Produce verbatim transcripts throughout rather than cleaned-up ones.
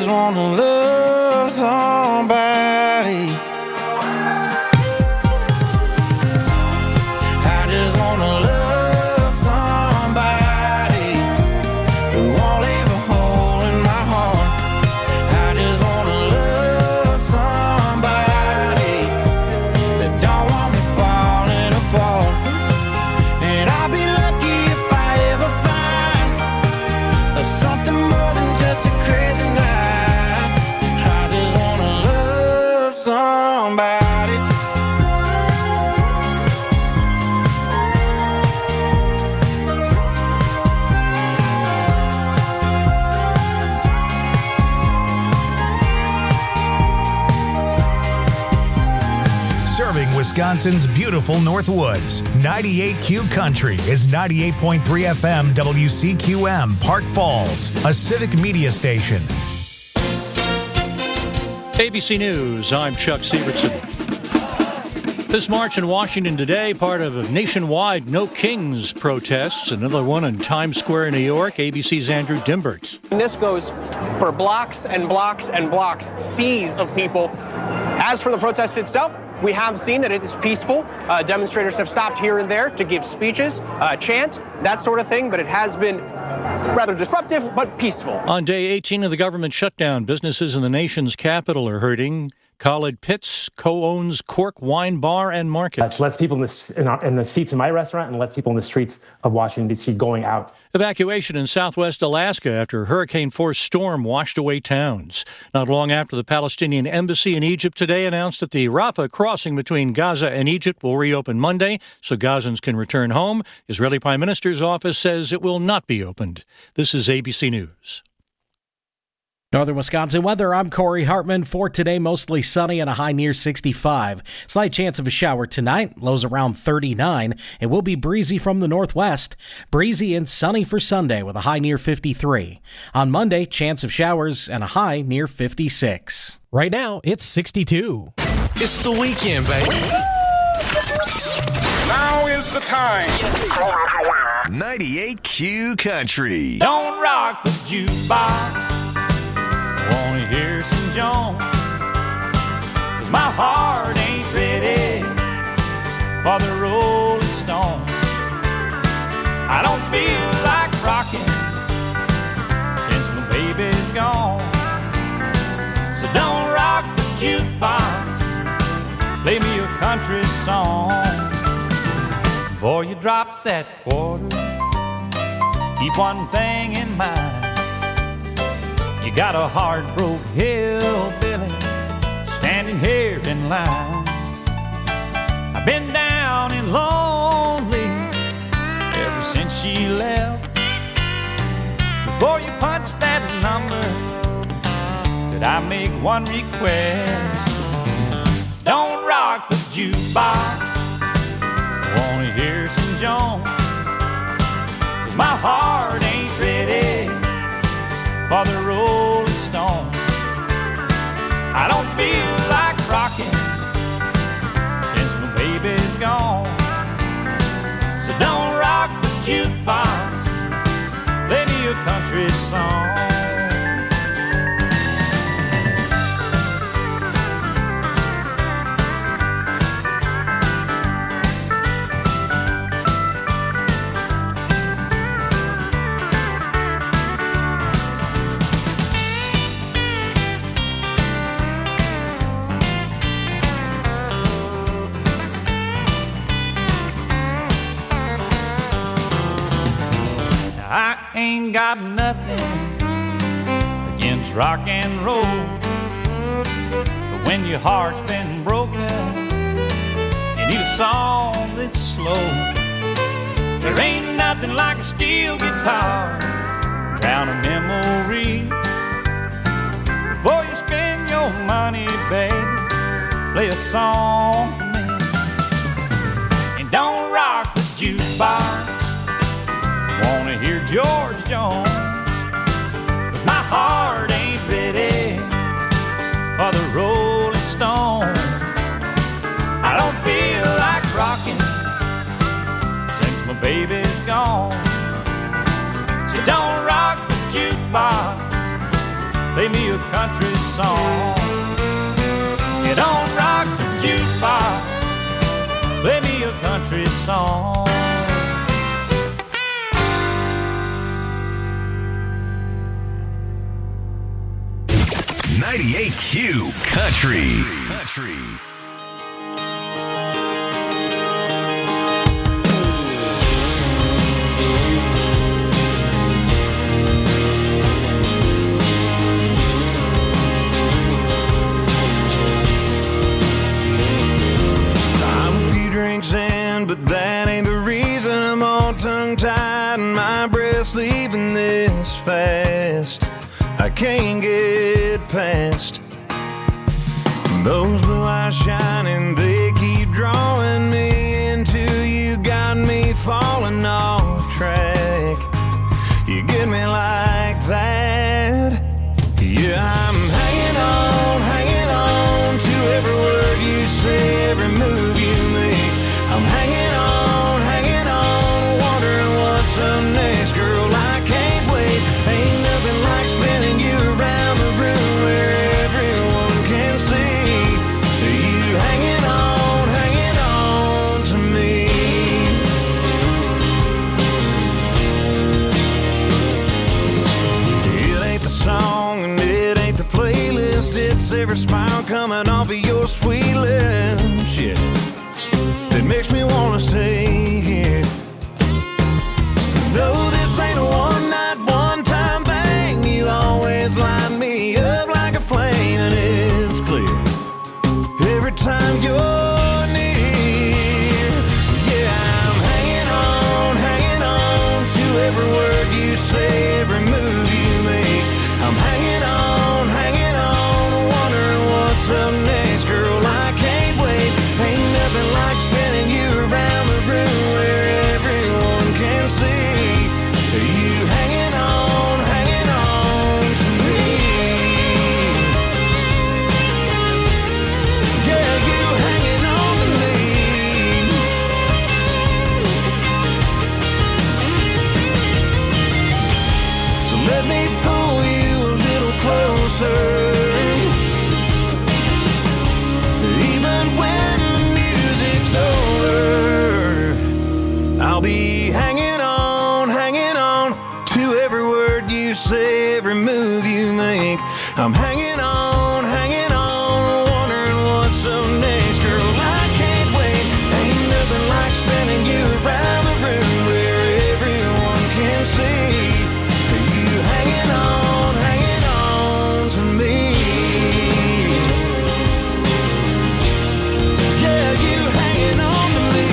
just wanna love somebody. I just wanna love somebody who won't leave a hole in my heart. I just wanna love somebody that don't want me falling apart. And I'll be lucky if I ever find something more than just a crazy night. I just wanna love somebody. Serving Wisconsin's beautiful North Woods, ninety-eight Q Country is ninety-eight point three F M W C Q M, Park Falls, a civic media station. A B C News, I'm Chuck Sievertson. This march in Washington today, part of a nationwide No Kings protests. Another one in Times Square in New York. A B C's Andrew Dimberts. And this goes for blocks and blocks and blocks, seas of people. As for the protest itself, we have seen that it is peaceful. Uh, demonstrators have stopped here and there to give speeches, uh, chant, that sort of thing, but it has been rather disruptive, but peaceful. On day eighteen of the government shutdown, businesses in the nation's capital are hurting. Khalid Pitts co-owns Cork Wine Bar and Market. That's less people in the, in, our, in the seats in my restaurant and less people in the streets of Washington, D C going out. Evacuation in southwest Alaska after a hurricane-force storm washed away towns. Not long after the Palestinian embassy in Egypt today announced that the Rafah crossing between Gaza and Egypt will reopen Monday so Gazans can return home. Israeli Prime Minister's office says it will not be opened. This is A B C News. Northern Wisconsin weather, I'm Corey Hartman. For today, mostly sunny and a high near sixty-five. Slight chance of a shower tonight, lows around thirty-nine. It will be breezy from the northwest. Breezy and sunny for Sunday with a high near fifty-three. On Monday, chance of showers and a high near fifty-six. Right now, it's sixty-two. It's the weekend, baby. Now is the time. ninety-eight Q Country. Don't rock the jukebox. Wanna hear some Jones, 'cause my heart ain't ready for the Rolling Stones. I don't feel like rocking since my baby's gone. So don't rock the jukebox, play me a country song. Before you drop that quarter, keep one thing in mind. You got a hard-broke hillbilly standing here in line. I've been down and lonely ever since she left. Before you punch that number, could I make one request? Don't rock the jukebox, I wanna hear some Jones, 'cause my heart ain't ready for the Rolling Stone. I don't feel like rocking since my baby's gone. So don't rock the jukebox, play me a country song. I ain't got nothing against rock and roll, but when your heart's been broken, you need a song that's slow. There ain't nothing like a steel guitar, drown a memory. Before you spend your money, baby, play a song for me. And don't rock the jukebox, wanna hear George Jones, 'cause my heart ain't ready for the Rolling Stone. I don't feel like rocking since my baby's gone. So don't rock the jukebox, play me a country song. You don't rock the jukebox, play me a country song. ninety-eight Q Country. Country. But that ain't the reason I'm all tongue-tied and my breath's leaving this fast. I can't get past those blue eyes shining, they keep drawing me into you, got me falling off track. You get me like that. Yeah, I'm hanging on, hanging on to every word you say, every move you make. I'm hanging on, hanging on, wondering what's up next. Girl, I can't wait. Ain't nothing like spinning you around the room where everyone can see you hanging on, hanging on to me. It ain't the song and it ain't the playlist, it's every smile coming off of your sweet lips. Yeah, it makes me wanna stay here. No, this ain't a one-night, one-time thing. You always light me up like a flame, and it's clear every time you're near. Yeah, I'm hanging on, hanging on to every word you say, every move you make. I'm hanging on, hanging on, wondering what's up next. Girl, I can't wait. Ain't nothing like spinning you around the room where everyone can see you hanging on, hanging on to me. Yeah, you hanging on to me. So let me pull you a little closer. I'll be hanging on, hanging on to every word you say, every move you make. I'm hanging on, hanging on, wondering what's up next. Girl, I can't wait. Ain't nothing like spinning you around the room where everyone can see you hanging on, hanging on to me. Yeah, you hanging on to me.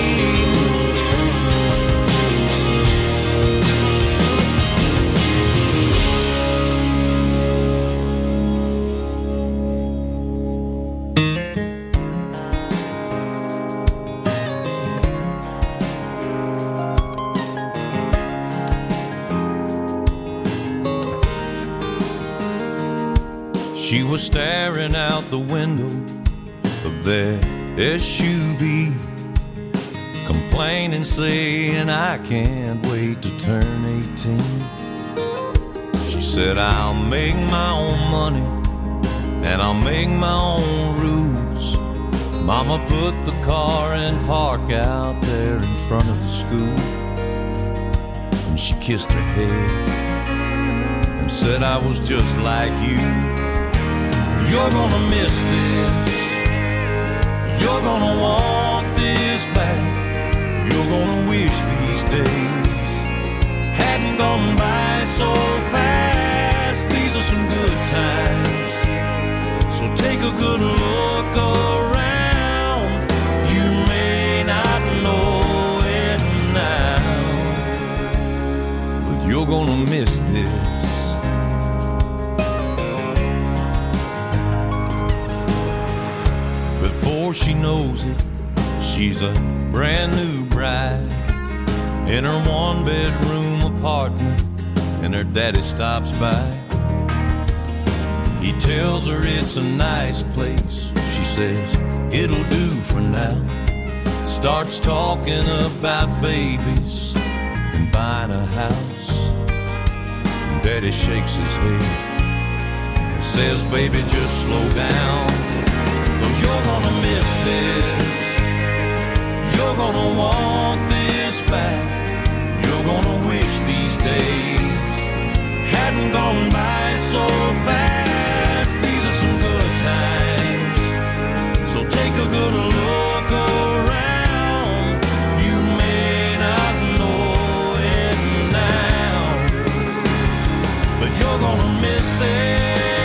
She was staring out the window of their S U V, complaining, saying, I can't wait to turn eighteen. She said, I'll make my own money and I'll make my own rules. Mama put the car in park out there in front of the school, and she kissed her head and said, I was just like you. You're gonna miss this, you're gonna want this back, you're gonna wish these days hadn't gone by so fast. These are some good times, so take a good look around. You may not know it now, but you're gonna miss this. Before she knows it, she's a brand new bride in her one-bedroom apartment, and her daddy stops by. He tells her it's a nice place. She says, it'll do for now. Starts talking about babies and buying a house. And daddy shakes his head says, baby, just slow down, 'cause you're gonna miss this. You're gonna want this back. You're gonna wish these days hadn't gone by so fast. These are some good times, so take a good look around. You may not know it now, but you're gonna miss this.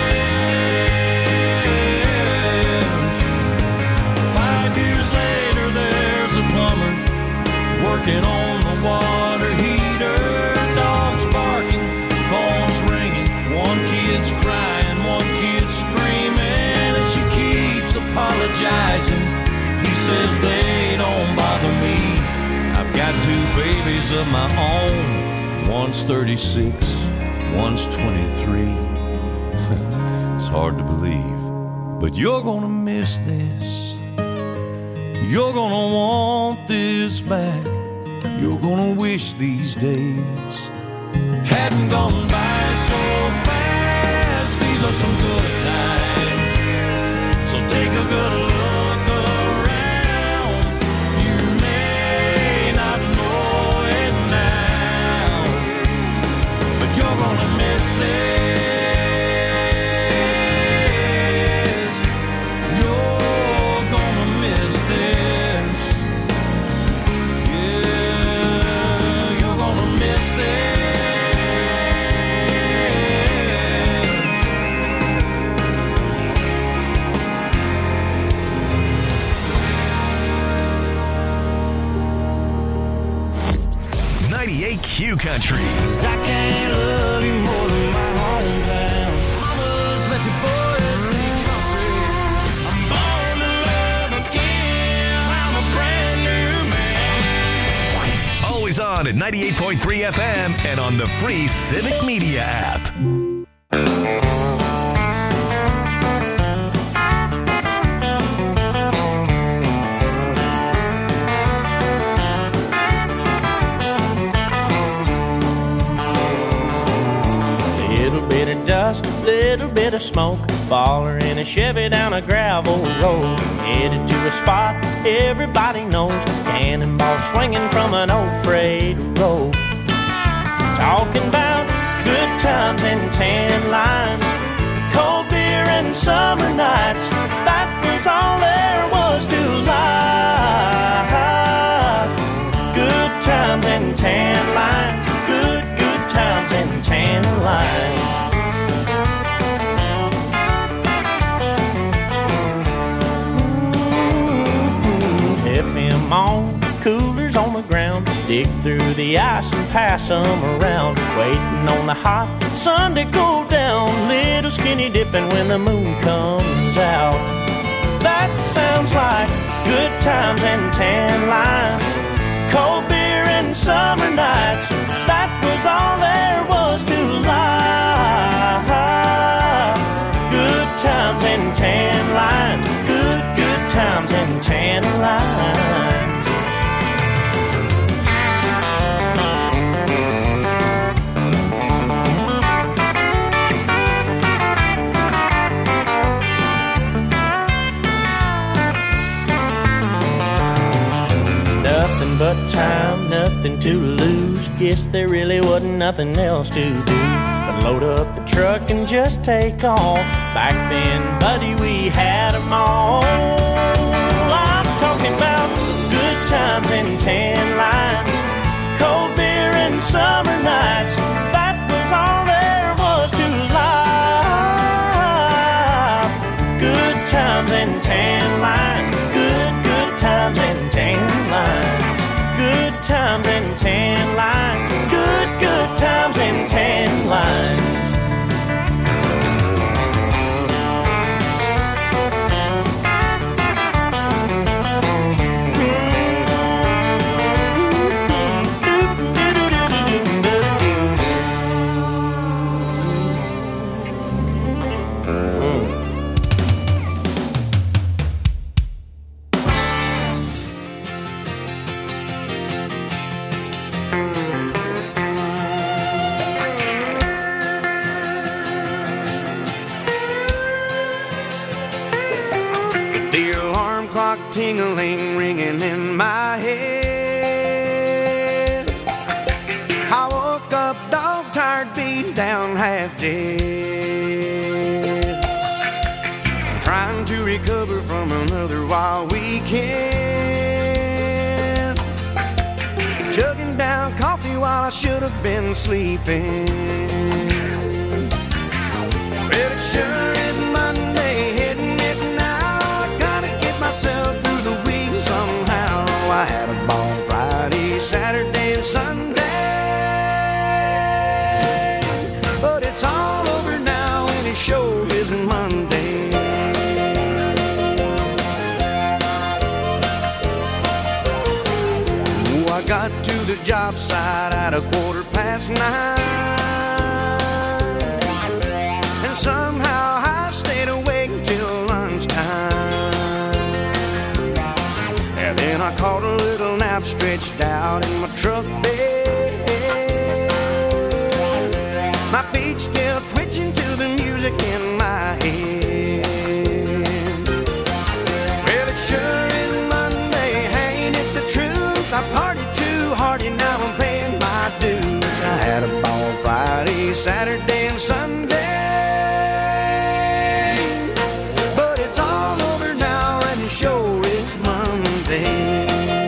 Five years later, there's a plumber working on the water heater. Dogs barking, phones ringing, one kid's crying, one kid's screaming, and she keeps apologizing. He says, they don't bother me, I've got two babies of my own. One's thirty-six, one's twenty-three. It's hard to believe, but you're gonna miss this. You're gonna want this back. You're gonna wish these days hadn't gone by so fast. These are some good times, so take a good look around. You may not know it now, but you're gonna miss this. You're gonna miss this. Yeah, you're gonna miss this. ninety-eight Q Country. 'Cause I can't love you more than my hometown. Mamas, let your boys be country. I'm born to love again. I'm a brand new man. Always on at ninety-eight point three F M and on the free Civic Media app. Little bit of dust, little bit of smoke, faller in a Chevy down a gravel road, headed to a spot everybody knows, cannonball swinging from an old freight road. Talking about good times and tan lines, cold beer and summer nights, that was all there was to life. Good times and tan lines, good, good times and tan lines. F M on, coolers on the ground, dig through the ice and pass them around, waiting on the hot sun to go down, little skinny dipping when the moon comes out. That sounds like good times and tan lines, cold beer and summer nights, that was all there was to life. Good times and tan lines, good, good times and tan lines. Nothing but time, nothing to lose. Guess there really wasn't nothing else to do but load up the truck and just take off. Back then, buddy, we had them all. I'm talking about good times and tan lines, cold beer and summer nights, that was all there was to life. Good times and tan lines, good, good times and tan lines. Good times and tan lines, good, good times and tan lines. The alarm clock tingling, ringing in my head. I woke up dog tired, beat down, half dead. Trying to recover from another wild weekend. Chugging down coffee while I should have been sleeping. Well, it sure is Monday, hitting it now. I gotta get myself through the week somehow. I had a ball Friday, Saturday, and Sunday. But it's all over now, and it sure is Monday. Oh, I got to the job site at a quarter past nine. And somehow I stayed awake till lunchtime. And then I caught a little nap stretched out in my truck bed. My feet still twitching to the music in my head. Well, it sure is Monday, ain't it the truth? I partied too hard and now I'm paying my dues. I had a ball Friday, Saturday, and Sunday. But it's all over now and it sure is Monday.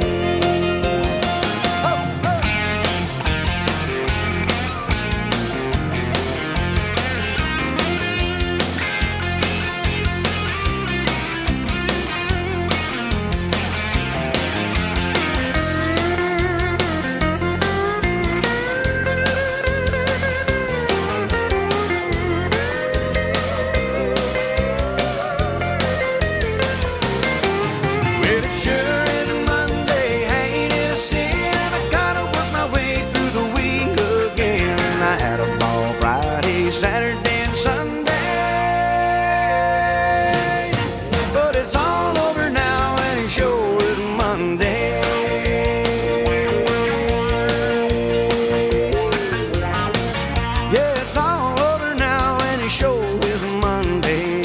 Saturday and Sunday, but it's all over now and it sure is Monday. Yeah, it's all over now and it sure is Monday.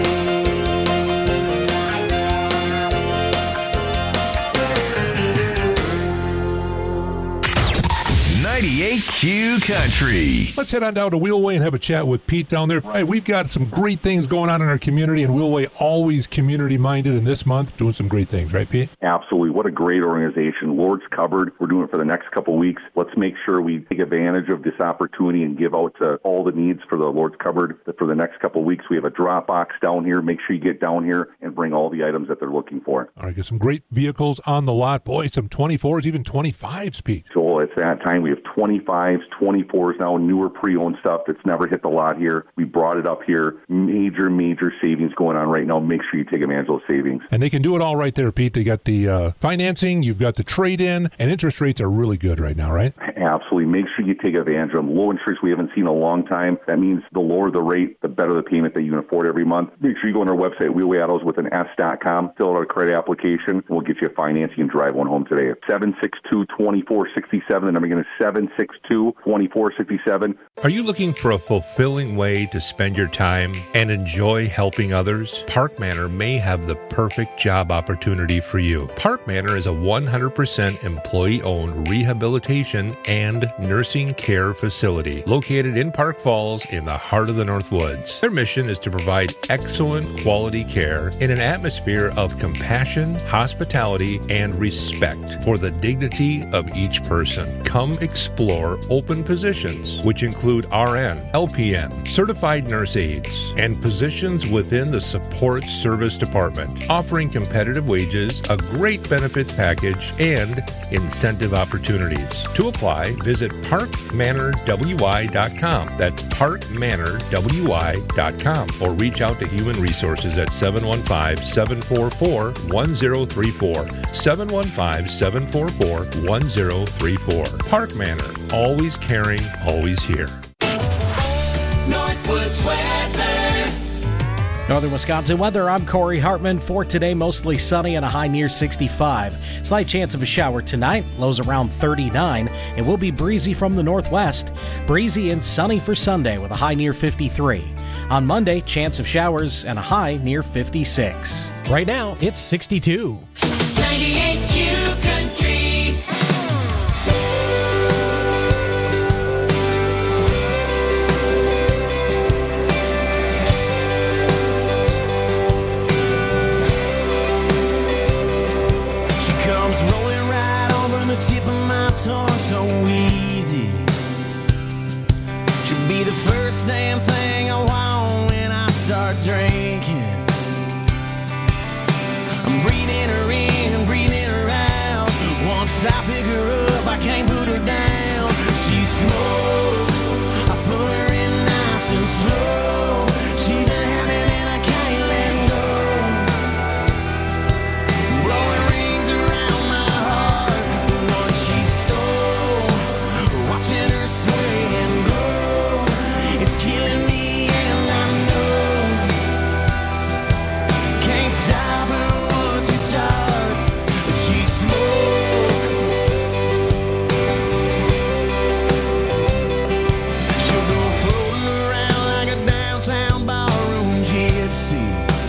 ninety-eight Q Country. Let's head on down to Wheelway and have a chat with Pete down there. Right, we've got some great things going on in our community, and Wheelway always community-minded, and this month doing some great things, right, Pete? Absolutely. What a great organization. Lord's Cupboard, we're doing it for the next couple of weeks. Let's make sure we take advantage of this opportunity and give out to all the needs for the Lord's Cupboard. For the next couple of weeks, we have a drop box down here. Make sure you get down here and bring all the items that they're looking for. All right, get some great vehicles on the lot. Boy, some twenty-fours, even twenty-fives, Pete. So it's that time. We have twenty-fives, twenty-fours now, newer pre-owned stuff that's never hit the lot here. We brought it up here. Major, major savings going on right now. Make sure you take advantage of those savings. And they can do it all right there, Pete. They got the uh, financing, you've got the trade-in, and interest rates are really good right now, right? Absolutely. Make sure you take advantage of them. Low interest we haven't seen in a long time. That means the lower the rate, the better the payment that you can afford every month. Make sure you go on our website, wheelway autos with an S dot com, fill out a credit application, and we'll get you a financing and drive one home today. seven six two, two four six seven. The number again is seven six two, two four six seven. Are you looking for a fulfilling way to spend your time and enjoy helping others? Park Manor may have the perfect job opportunity for you. Park Manor is a one hundred percent employee-owned rehabilitation and nursing care facility located in Park Falls in the heart of the North Woods. Their mission is to provide excellent quality care in an atmosphere of compassion, hospitality, and respect for the dignity of each person. Come explore open positions, which include R N, L P N, certified nurse aides, and positions within the support service department, offering competitive wages, a great benefits package, and incentive opportunities. To apply, visit park manor w i dot com. That's park manor w i dot com, or reach out to Human Resources at seven one five, seven four four, one zero three four, seven one five, seven four four, one zero three four. Park Manor, always caring, always here. Northwoods weather. Northern Wisconsin weather, I'm Corey Hartman. For today, mostly sunny and a high near sixty-five. Slight chance of a shower tonight, lows around thirty-nine. It will be breezy from the northwest. Breezy and sunny for Sunday with a high near fifty-three. On Monday, chance of showers and a high near fifty-six. Right now, it's sixty-two. ninety-eight Q Country. She comes rolling right over the tip of my tongue so easy. She'll be the first damn thing I want when I start drinking. I'm breathing her in and breathing her out. Once I pick her up, I can't put her down. She smokes, I pull her in nice and slow. She's a habit and I can't let go. Blowing rings around my heart, the one she stole. Watching her sway and go, it's killing me and I know. Can't stop her once you start. She smoke. She'll go floating around like a downtown ballroom gypsy.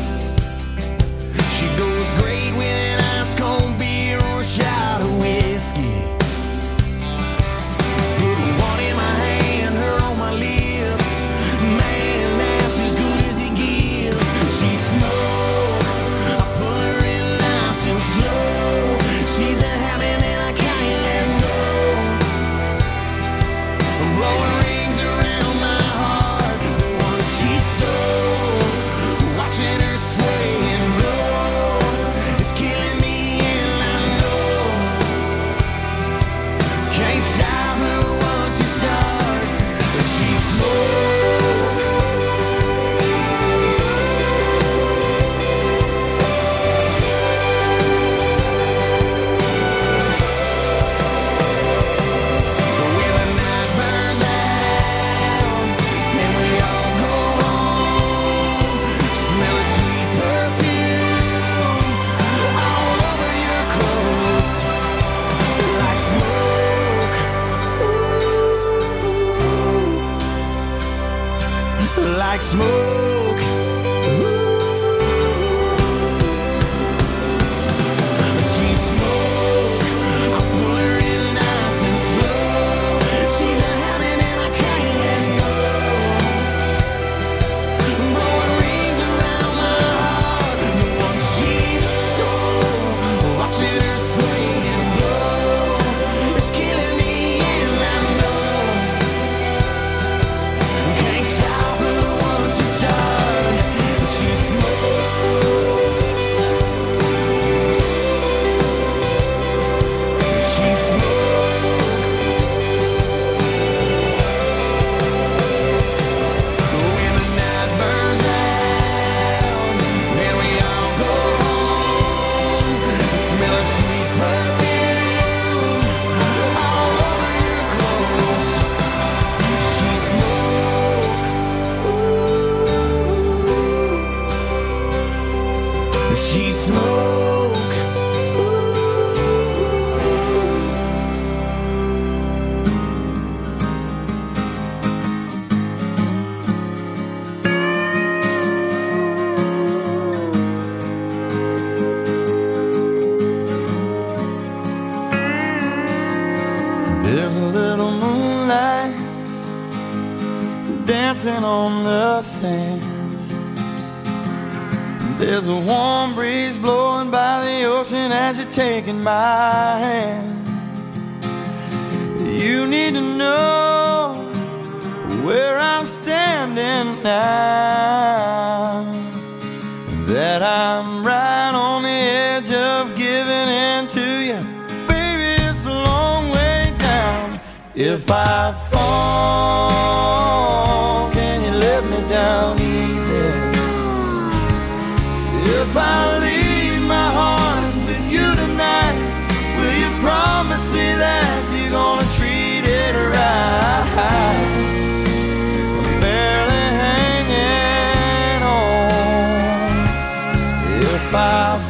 She goes great with an ice cold beer or a shot of whiskey. Put one in my hand, her on my lips. Man, that's as good as he gives. She smokes, I pull her in nice and slow. She's a habit and I can't let go. I'm blowing rings around my heart, the one she stole. Watching her sway and blow, it's killing me and I know. Can't stop her once you start. She smoke. When the night burns out and we all go home, smell a sweet perfume all over your clothes, like smoke, like smoke. She smoke, I pull her in nice and slow. She's a habit and I can't let go. Blowing rings around my heart, the one she stole. Watching her sway and blow, it's killing me and I know. Can't stop her once you start. She smoke. She smoke. When the night burns out and we all go home, smell a sweet perfume all over your clothes. She smoke. She smoke. There's a little moonlight dancing on the sand. There's a warm breeze blowing by the ocean as you're taking my hand. You need to know where I'm standing now, that I'm right on the edge of giving in to you. Baby, it's a long way down. If I fall, can you let me down easy? If I leave my heart with you tonight, will you promise me that you're gonna treat it right? I'm barely hanging on. If I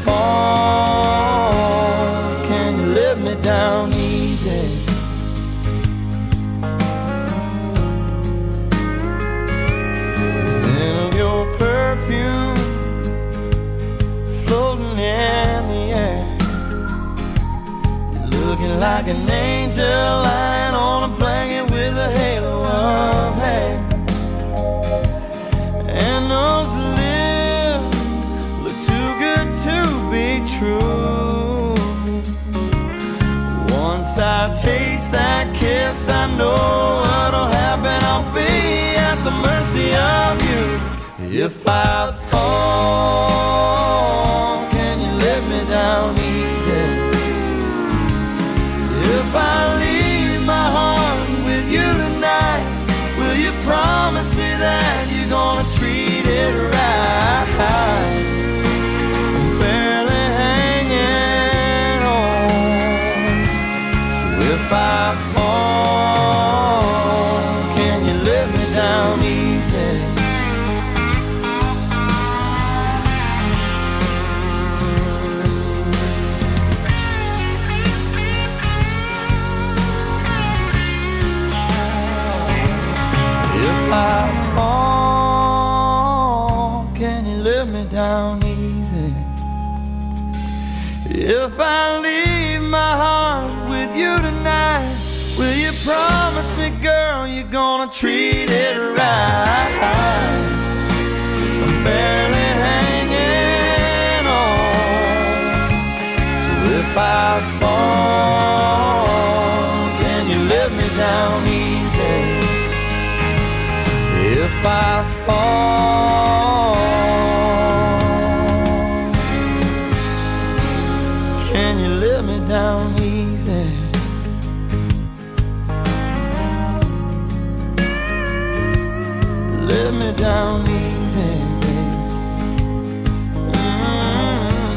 fall, can you let me down easy? Send a an angel lying on a blanket with a halo of hair. And those lips look too good to be true. Once I taste that kiss, I know what'll happen. I'll be at the mercy of you. If I fall, can you let me down easy? If I leave my heart with you tonight, will you promise me that you're gonna treat it right? I'm barely hanging on. So if I fall, can you let me down easy? If I fall, can you let me down easy? If I leave my heart with you tonight, will you promise me, girl, you're gonna treat it right? I'm barely hanging on. So if I fall, can you let me down easy? If I fall, can you let me down easy? Let me down easy, baby. Mm-hmm.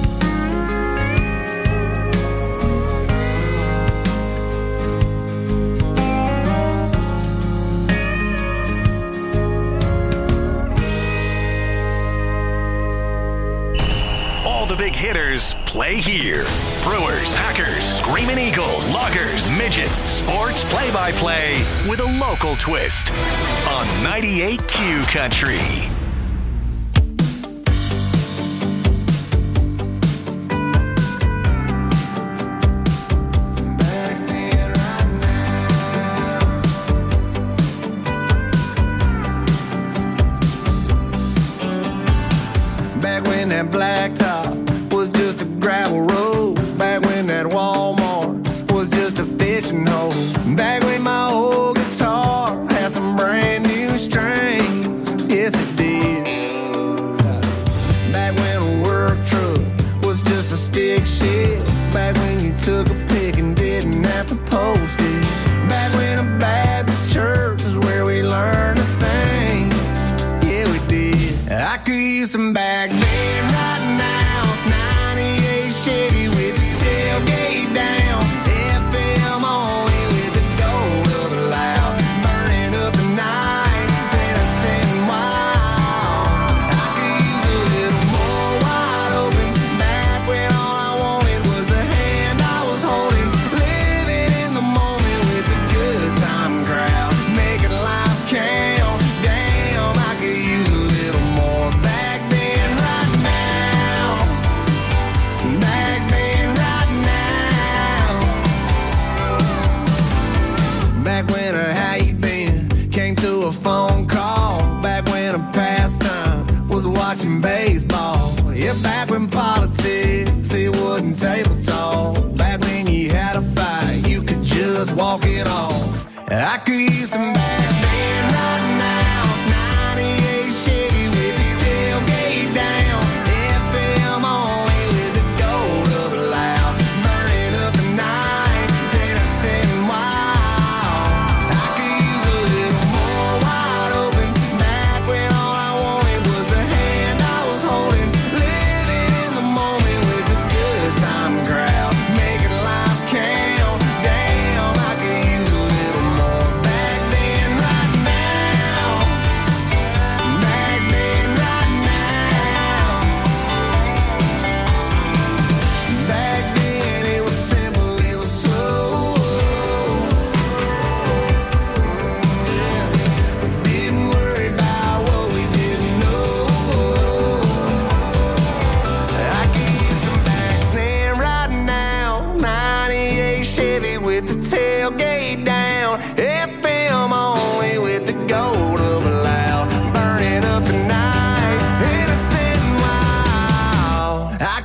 The big hitters play here. Brewers, Packers, Screaming Eagles, Loggers, Midgets, sports play-by-play with a local twist on ninety-eight Q Country. Back when that blacktop was just a gravel road. Back when that Walmart was just a fishing hole. Back when my old guitar had some brand new strings. Yes, it did. Back when a work truck was just a stick shift. Back when you took a pic and didn't have to post it. Back when a Baptist church is where we learned to sing. Yeah, we did. I could use some back then right now. ninety-eight Chevy with the tailgate down. F M only with the gold of the loud. Burning up the night, then I sing wild. I could use a little more wide open. Back when all I wanted was the hand I was holding. Living in the moment with the good time crowd. Making life count. Damn, I could use a little more back then right now. Back then right now. Back when a how you been came through a phone call. Back when a pastime was watching baseball. Yeah, back when politics, it wasn't table talk. Back when you had a fight, you could just walk it off. I could use some back then right now. ninety-eight Chevy with the tailgate down. F M only with the gold of the loud. Burning up the night, then I sing wild. I could use a little more wide open. Back when all I wanted was the hand I was holding. Living in the moment with the good time crowd. Making life count. Damn, I could use a little more back then right now.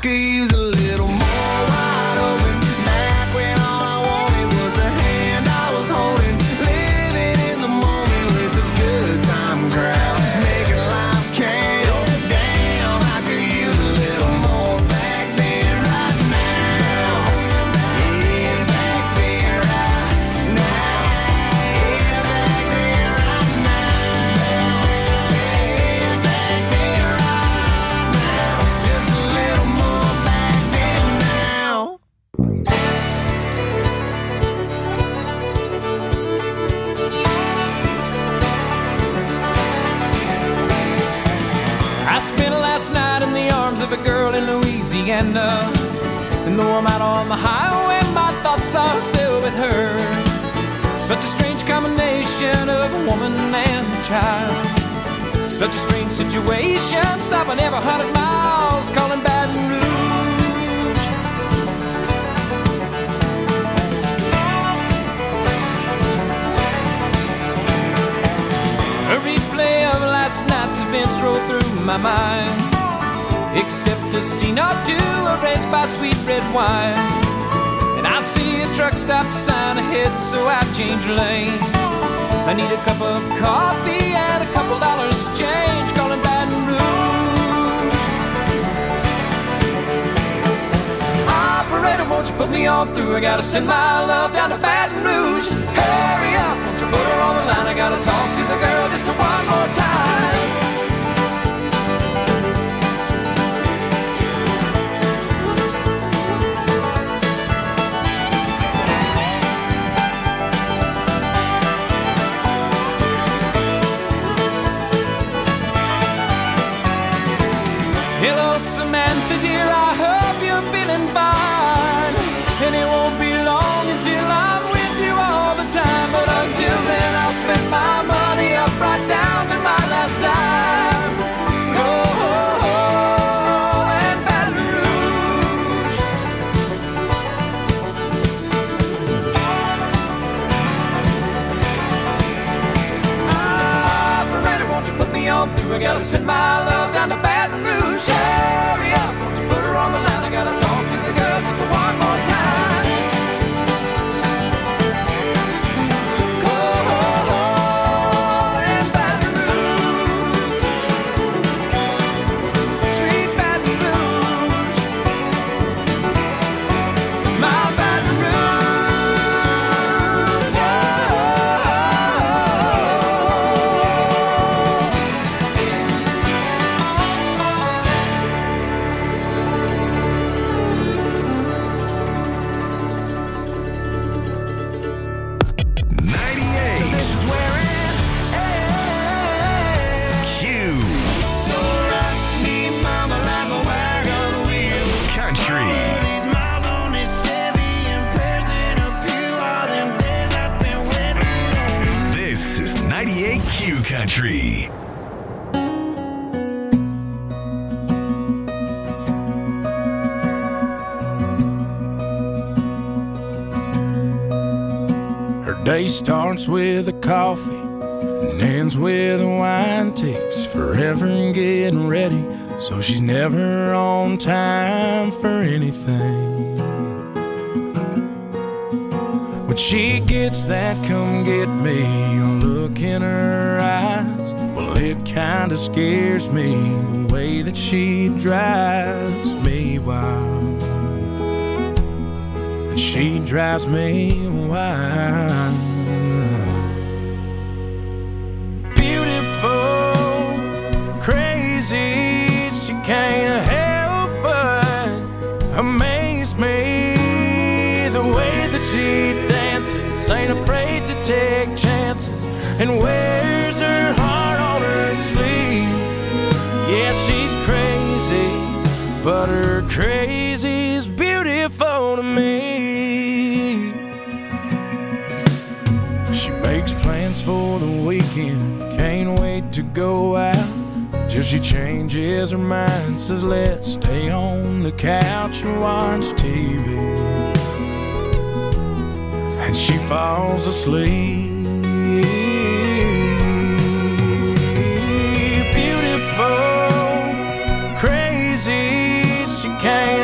could use a little more wide open. Back when all I wanted was the hand I was holding. Living in the moment with a good time crowd. Making life count. Damn, I could use a little more back then, right now. Yeah, back then, right now. Yeah, back then, right now. Yeah, back then, right now. Just a little more back then now. I spent last night in the arms of a girl in Louisiana. And though I'm out on the highway, my thoughts are still with her. Such a strange combination of a woman and a child. Such a strange situation, stopping every hundred miles, calling Baton Rouge. A replay of last night's events roll through my mind, except a scene or two erased by sweet red wine. And I see a truck stop sign ahead, so I change lanes. I need a cup of coffee and a couple dollars change, calling Baton Rouge. Operator, won't you put me on through? I gotta send my love down to Baton Rouge. Hurry up, won't you put her on the line? I gotta talk to the girl just one more time. Hello, Samantha, dear, I hope you're feeling fine. And it won't be long until I'm with you all the time. But until then, I'll spend my money up right down to my last dime. Go and Baton Rouge. Operator, won't you put me on through? I gotta send my love down to Baton Rouge. Hurry up, won't you put her on the line? I gotta talk to the girl just one more time. Go and Baton Rouge, sweet Baton Rouge, my Baton Rouge. Country. Her day starts with a coffee and ends with a wine. Takes forever in getting ready, so she's never on time for anything. When she gets that come get me look in her eyes, well, it kinda scares me the way that she drives me wild. And she drives me wild. Beautiful, crazy, she can't help but amaze me. The way that she dances, ain't afraid to take chances, and wears her heart on her sleeve. Yeah, she's crazy, but her crazy's beautiful to me. She makes plans for the weekend, can't wait to go out, till she changes her mind, says let's stay on the couch and watch T V. And she falls asleep. Beautiful, crazy, she can't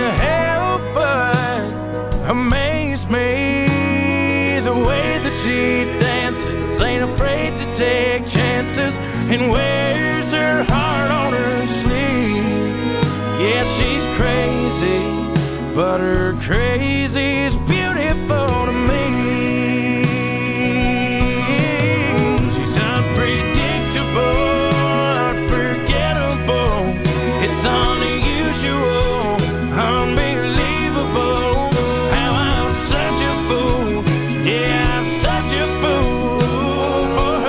she dances, ain't afraid to take chances, and wears her heart on her sleeve. Yeah, she's crazy, but her crazy's beautiful to me. She's unpredictable, unforgettable. It's unusual, unbelievable. How I'm such a fool. Yeah, I'm such a fool for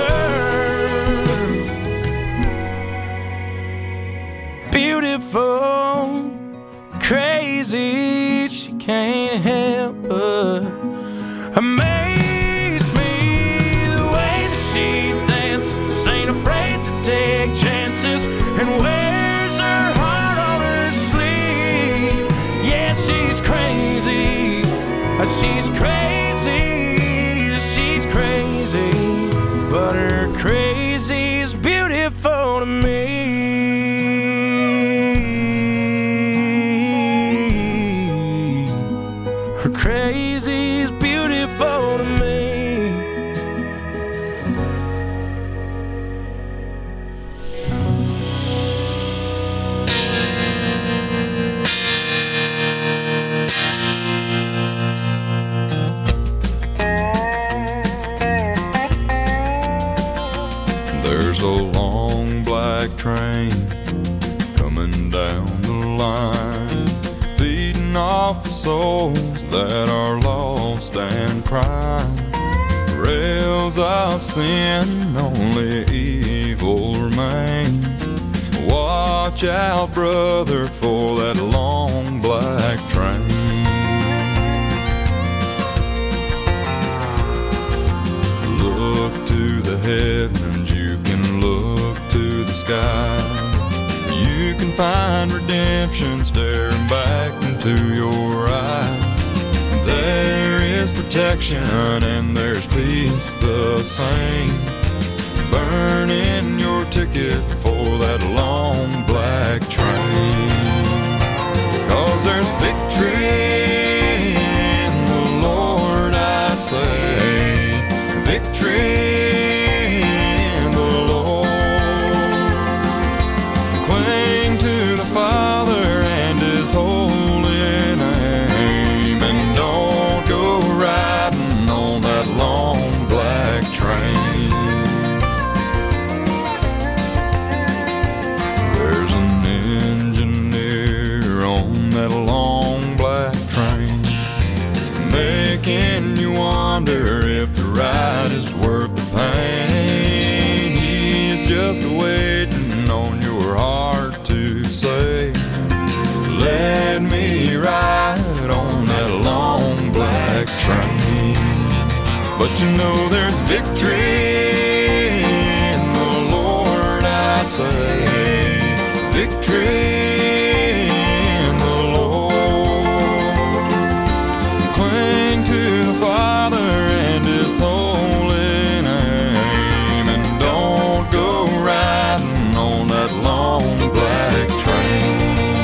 her. Beautiful, crazy, she can't help but amaze me. The way that she dances, ain't afraid to take chances, and wears her heart on her sleeve. Yeah, she's crazy, she's crazy, she's crazy, but her crazy's beautiful to me. Her crazy's beautiful to me. There's a long black train coming down the line, feeding off the souls that are lost and crying. Rails of sin, only evil remains. Watch out, brother, for that long black train. Look to the heavens, you can look to the skies. You can find redemption staring back into your eyes. There is protection and there's peace the same. Burning your ticket for that long black train. 'Cause there's victory in the Lord, I say. Victory in the Lord. Cling to the Father and His holy name, and don't go riding on that long black train. There's an engineer on that long black train, making you wonder if the ride is worth the pain. He's just waiting on your heart to say, let me ride on that long black train. But you know there's victory in the Lord, I say. Victory in the Lord. Cling to the Father and His holy name, and don't go riding on that long black train.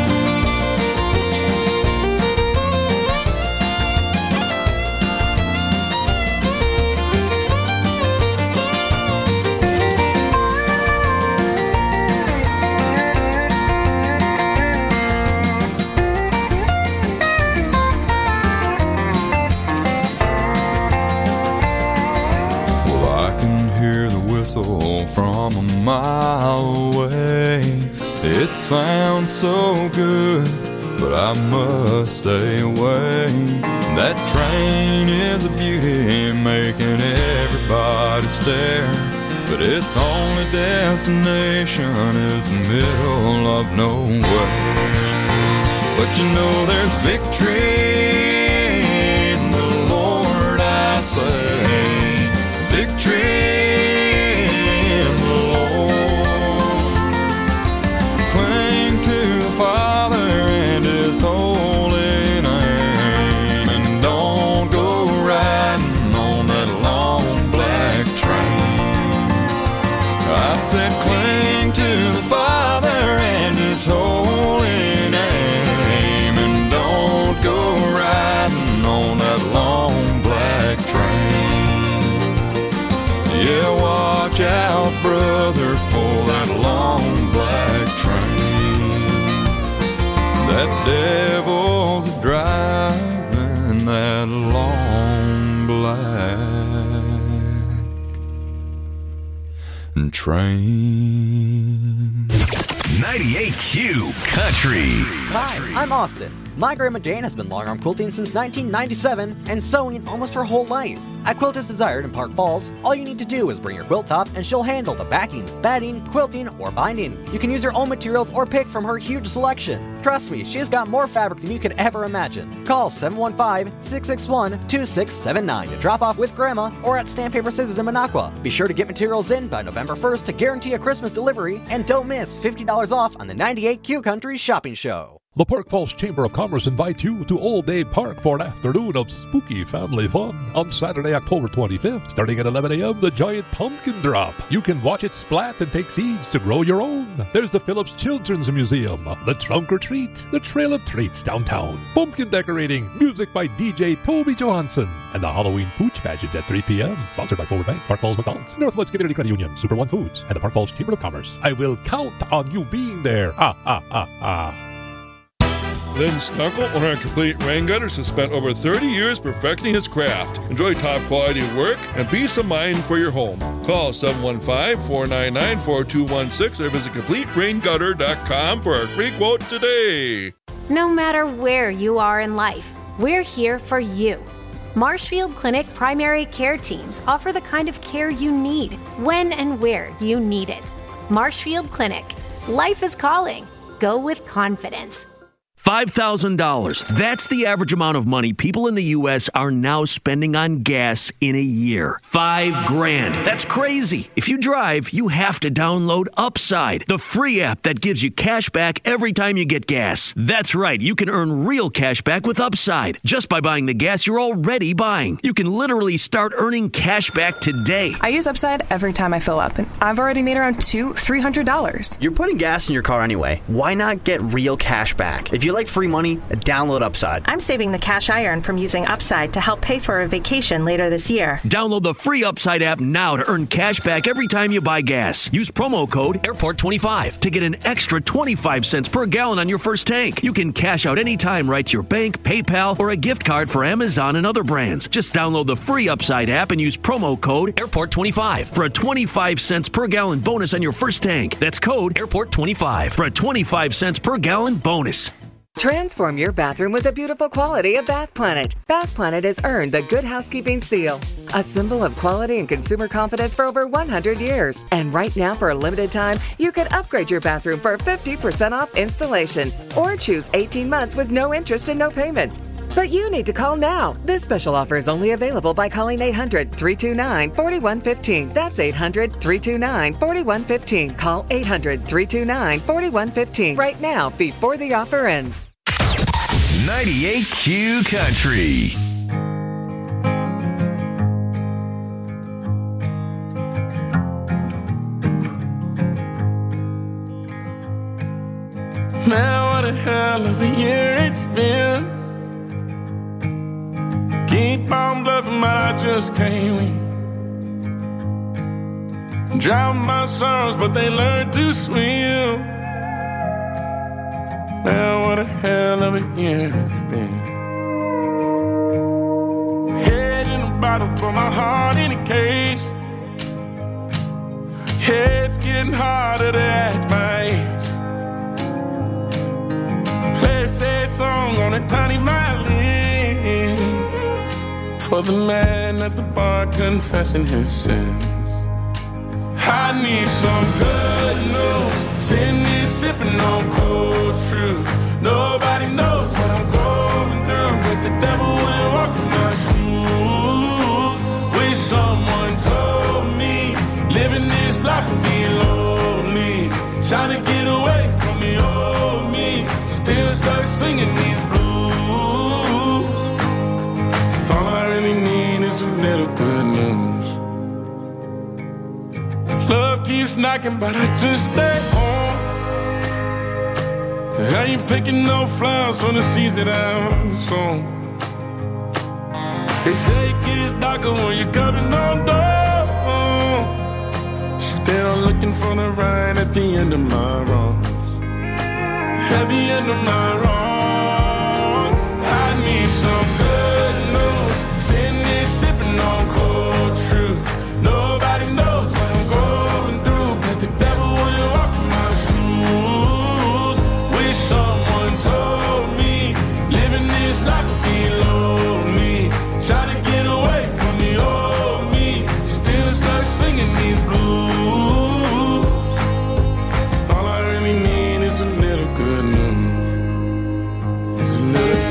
From a mile away, it sounds so good, but I must stay away. That train is a beauty, making everybody stare, but its only destination is the middle of nowhere. But you know there's victory in the Lord, I say. Victory. Holy name, and don't go riding on that long black train. I said cling to the Father and His holy name, and don't go riding on that long black train. that the devil's driving that long black train. ninety-eight Q Country. Hi, I'm Austin. My grandma Jane has been long-arm quilting since nineteen ninety-seven and sewing almost her whole life. At Quilt as Desired in Park Falls, all you need to do is bring your quilt top and she'll handle the backing, batting, quilting, or binding. You can use your own materials or pick from her huge selection. Trust me, she's got more fabric than you could ever imagine. Call seven one five, six six one, two six seven nine to drop off with Grandma or at Stamp Paper Scissors in Minocqua. Be sure to get materials in by November first to guarantee a Christmas delivery, and don't miss fifty dollars off on the ninety-eight Q Country Shopping Show. The Park Falls Chamber of Commerce invites you to Old Abe Park for an afternoon of spooky family fun on Saturday, October twenty-fifth. Starting at eleven a.m., the giant pumpkin drop. You can watch it splat and take seeds to grow your own. There's the Phillips Children's Museum, the Trunk or Treat, the Trail of Treats downtown, pumpkin decorating, music by D J Toby Johansson, and the Halloween Pooch Pageant at three p.m. Sponsored by Forward Bank, Park Falls McDonald's, Northwoods Community Credit Union, Super One Foods, and the Park Falls Chamber of Commerce. I will count on you being there. Ha ha ha ha. Lynn Stunkel, owner of Complete Rain Gutters, has spent over thirty years perfecting his craft. Enjoy top quality work and peace of mind for your home. Call seven one five, four nine nine, four two one six or visit complete rain gutter dot com for a free quote today. No matter where you are in life, we're here for you. Marshfield Clinic primary care teams offer the kind of care you need, when and where you need it. Marshfield Clinic. Life is calling. Go with confidence. five thousand dollars. That's the average amount of money people in the U S are now spending on gas in a year. Five grand. That's crazy. If you drive, you have to download Upside, the free app that gives you cash back every time you get gas. That's right. You can earn real cash back with Upside just by buying the gas you're already buying. You can literally start earning cash back today. I use Upside every time I fill up, and I've already made around two, three hundred dollars. You're putting gas in your car anyway. Why not get real cash back? If you like free money, download Upside. I'm saving the cash I earn from using Upside to help pay for a vacation later this year. Download the free Upside app now to earn cash back every time you buy gas. Use promo code airport twenty-five to get an extra twenty-five cents per gallon on your first tank. You can cash out anytime right to your bank, PayPal, or a gift card for Amazon and other brands. Just download the free Upside app and use promo code airport twenty-five for a twenty-five cents per gallon bonus on your first tank. That's code airport twenty-five for a twenty-five cents per gallon bonus. Transform your bathroom with the beautiful quality of Bath Planet. Bath Planet has earned the Good Housekeeping Seal, a symbol of quality and consumer confidence for over one hundred years. And right now, for a limited time, you can upgrade your bathroom for fifty percent off installation or choose eighteen months with no interest and no payments. But you need to call now. This special offer is only available by calling eight hundred, three two nine, four one one five. That's eight hundred, three two nine, four one one five. Call eight hundred, three two nine, four one one five right now before the offer ends. ninety-eight Q Country. Man, what a hell of a year it's been. Keep on bluffing, but I just can't win. Drown my sorrows, but they learn to swim. Man, what a hell of a year it's been. Head in a bottle, put my heart in a case. Yeah, it's getting harder to act my age. Play a sad song on a tiny violin for the man at the bar confessing his sins. I need some good news. Sitting here sipping on cold fruit. Nobody knows what I'm going through, but the devil will walk in my shoes. Wish someone told me living this life would be lonely. Trying to get away from the old me. Still stuck singing these blues. All I really need is a little good news. Love keeps knocking, but I just stay home. I ain't picking no flowers from the seeds that I'm sown. They say it gets darker when you're coming on door. Still looking for the right at the end of my wrongs. At the end of my wrongs. some good news. Sitting here sipping on cold truth. Nobody knows what I'm going through, but the devil will walk in my shoes. Wish someone told me living this life would be lonely. Try to get away from the old me, still stuck singing these blues. All I really need is a little good news. It's a little good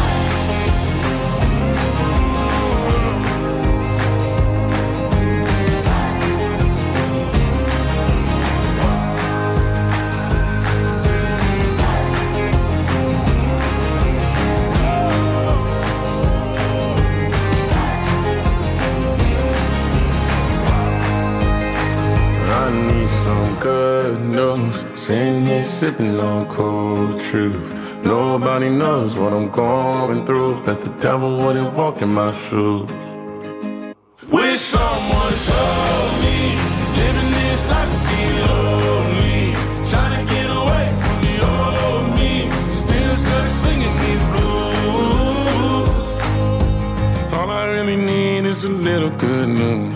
good news. Sitting here sipping on cold truth. Nobody knows what I'm going through, but the devil wouldn't walk in my shoes. Wish someone told me living this life would be lonely. Trying to get away from the old me, still stuck singing these blues. All I really need is a little good news.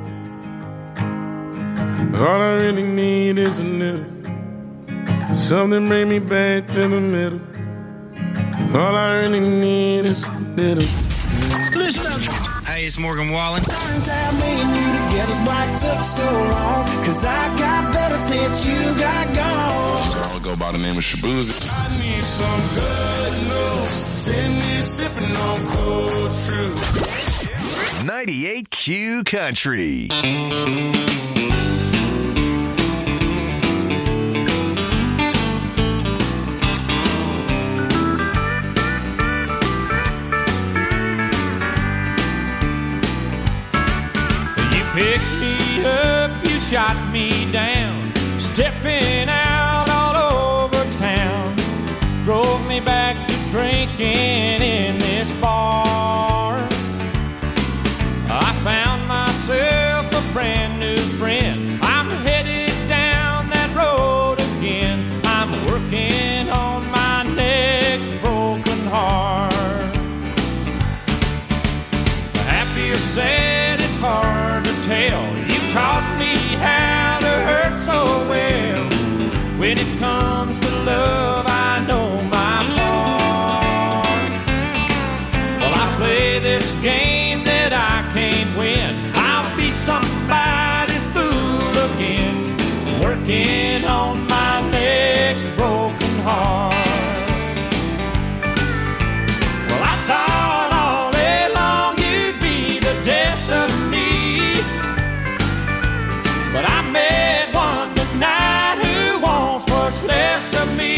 All I really need is a little, something bring me back to the middle. All I really need is a little. Listen up. Hey, it's Morgan Wallen. Tell me and you together's why it took so long. Cause I got better since you got gone. I'll go by the name of Shabuzi. I need some good news. Sitting here sipping on cold truth. ninety-eight Q Country. Picked me up, you shot me down, stepping out all over town. Drove me back to drinking in this bar. I found myself a brand new friend. I'm headed down that road again. I'm working on my next broken heart. Happy or sad, it's hard to tell. You taught me how to hurt so well. When it comes to love, I know my part. Well, I play this game that I can't win. I'll be somebody's fool again, working on my next broken heart. Well, I thought all day long you'd be the death of me, but I met one tonight who wants what's left of me.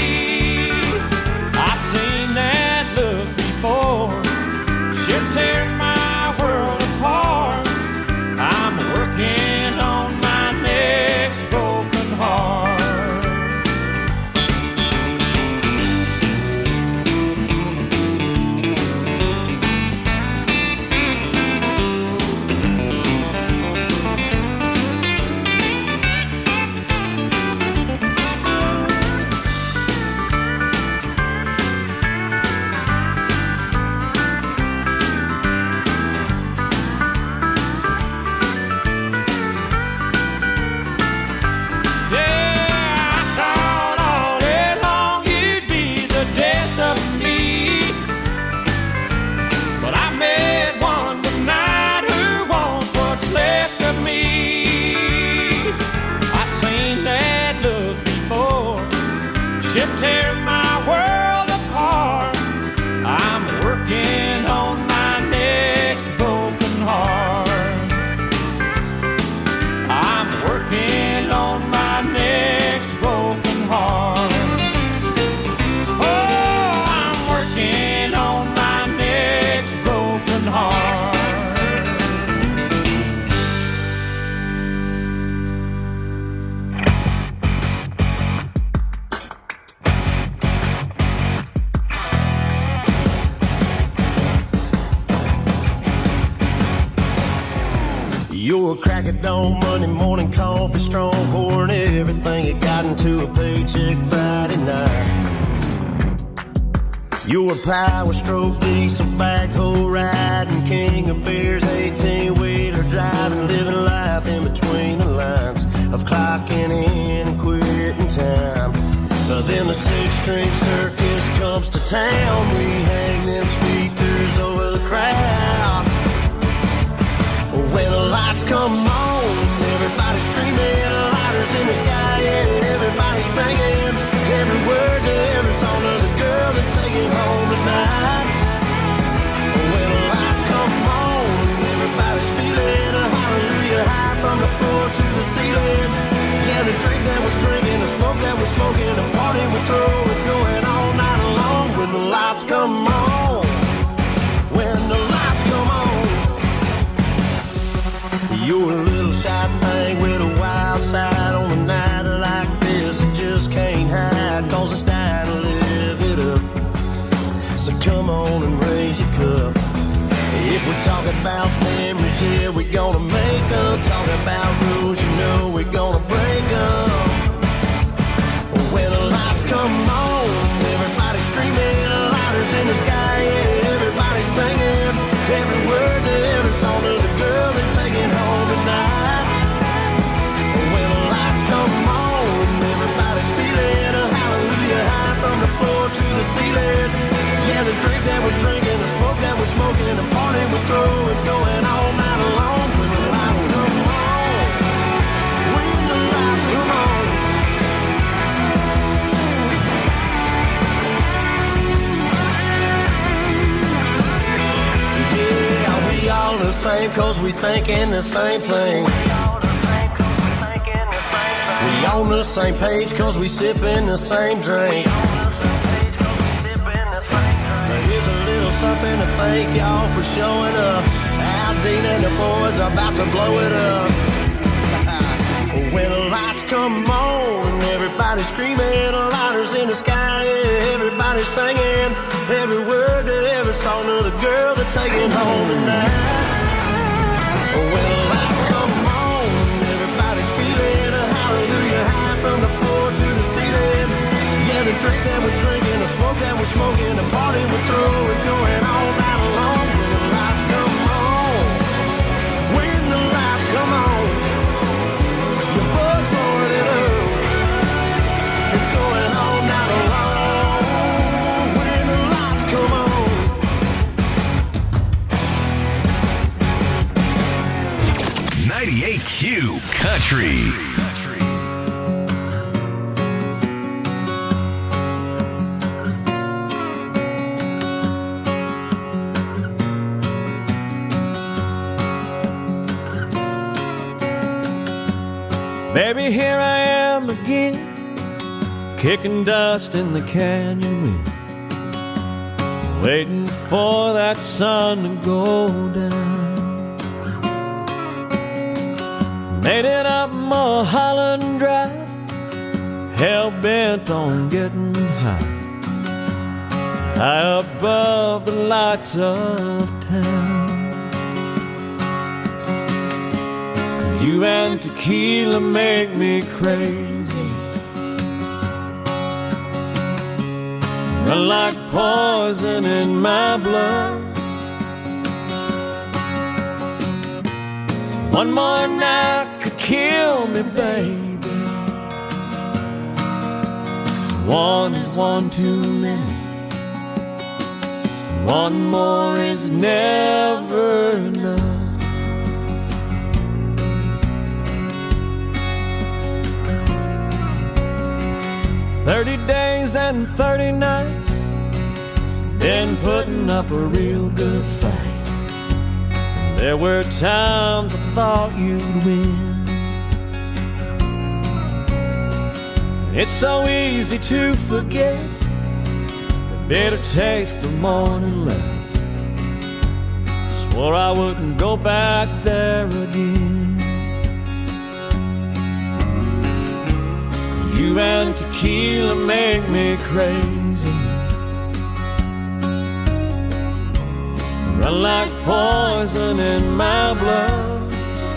I've seen that look before. She'll tear my world apart. I'm working on my next broken heart. Tear my world apart. I'm working on my next broken heart. I'm working on my next broken heart. Oh, I'm working on my next broken heart. You're a crack at dawn, Monday morning coffee, strong pouring everything you got into a paycheck Friday night. You're a power stroke diesel backhoe riding, king of beers, eighteen-wheeler driving, living life in between the lines of clocking in and quitting time. But then the six-string circus comes to town. We hang them speakers over the crowd. When the lights come on, everybody screaming, lighters in the sky, yeah, everybody singing every word to every song of the girl they're taking home tonight. When the lights come on, everybody's feeling a hallelujah high from the floor to the ceiling. Yeah, the drink that we're drinking, the smoke that we're smoking, the party we throw, it's going all night long. When the lights come on, when the lights come on. You're a little shy thing with a wild side on a night like this. You just can't hide, cause it's time to live it up. So come on and raise your cup. If we're talking about memories, yeah, we're gonna make them. Talking about rules, you know we're gonna break them. When the lights come on, everybody screaming, lighters in the sky, yeah, everybody singing every word to every song of the girl they're taking home tonight. When the lights come on, everybody's feeling a hallelujah high from the floor to the ceiling. Yeah, the drink that we're drinking, the smoke that we're smoking, the party we throw, it's going all night long. When the lights come on, when the lights come on. Yeah, we all the same cause we thinking the same thing. We on the same page cause we sipping the same drink. Something to thank y'all for showing up. Aldine and the boys are about to blow it up. When the lights come on, everybody screaming, lighters in the sky, yeah, everybody singing every word to every song of the girl they're taking home tonight. When the lights come on, everybody's feeling a hallelujah high from the floor to the ceiling. Yeah, the drink that we're drinking, the smoke that we're smoking, the party we throw, it's going all night long. When the lights come on, when the lights come on, your buzz blowing it up, it's going all night long. When the lights come on. ninety-eight Q Country. Baby, here I am again, kicking dust in the canyon wind, waiting for that sun to go down. Made it up Mulholland Drive, hell-bent on getting high, high above the lights of town. You and tequila make me crazy, run like poison in my blood. One more night could kill me, baby. One is one too many, one more is never enough. Thirty days and thirty nights, been putting up a real good fight. There were times I thought you'd win. It's so easy to forget the bitter taste the morning left. Swore I wouldn't go back there again. You and tequila make me crazy, run like poison in my blood.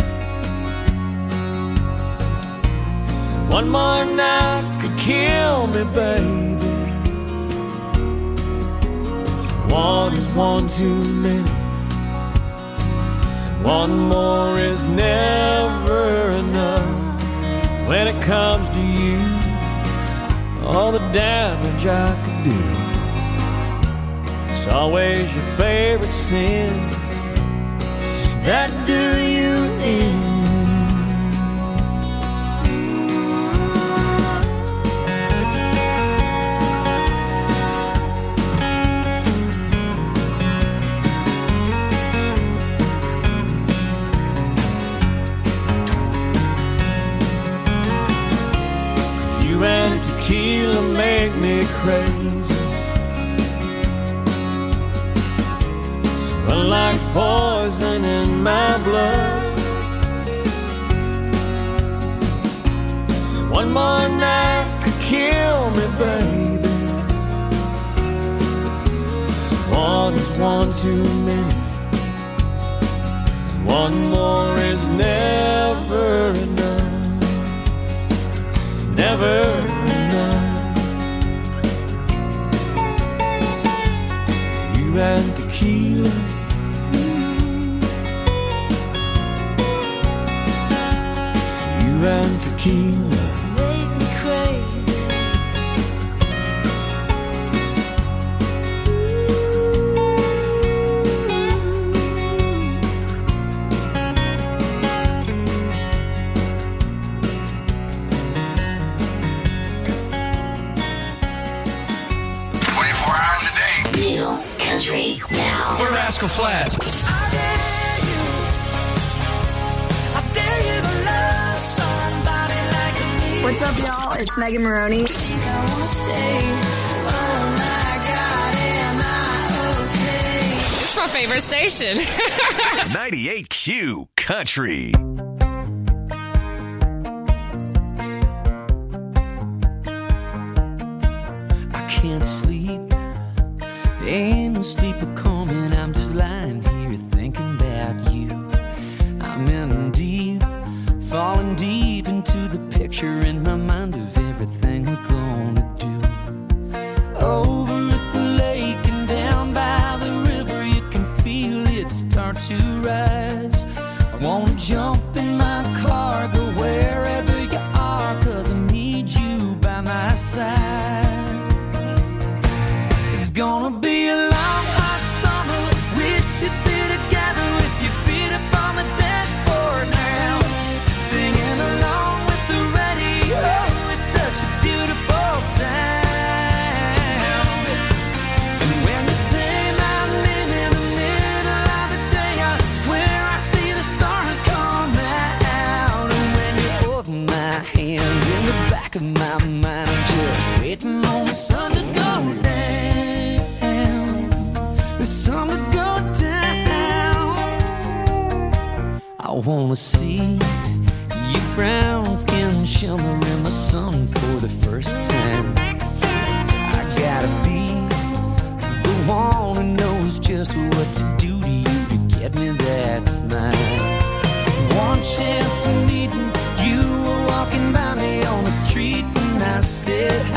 One more night could kill me, baby. is one too many. One more is never enough. When it comes to you, all the damage I could do, it's always your favorite sins that do you in. You and tequila make me crazy, run like poison in my blood. One more night could kill me, baby. One is one too many. One more is never enough. Never enough. You and tequila, you and tequila make me crazy. twenty-four hours a day. Real country now. We're Rascal Flatts. What's up, y'all? It's Megan Maroney. It's my favorite station. ninety-eight Q Country. I can't sleep. Ain't no sleeper coming. I'm just lying here thinking about you. I'm in deep, falling deep into the picture in my mind of everything we're gonna do. Over at the lake and down by the river, you can feel it start to rise. I wanna jump in my car, go wherever you are, 'cause I need you by my side. It's gonna be a long, hot summer. We should be together with your feet up on the dashboard now, singing along with the radio. It's such a beautiful sound. And when they say my name in the middle of the day, I swear I see the stars come out. And when you hold my hand in the back of my mind, I'm just waiting on the sun to go down. The sun to go down. I wanna see your brown skin shimmer in the sun for the first time. I gotta be the one who knows just what to do to you to get me that smile. One chance of meeting you were walking by me on the street and I said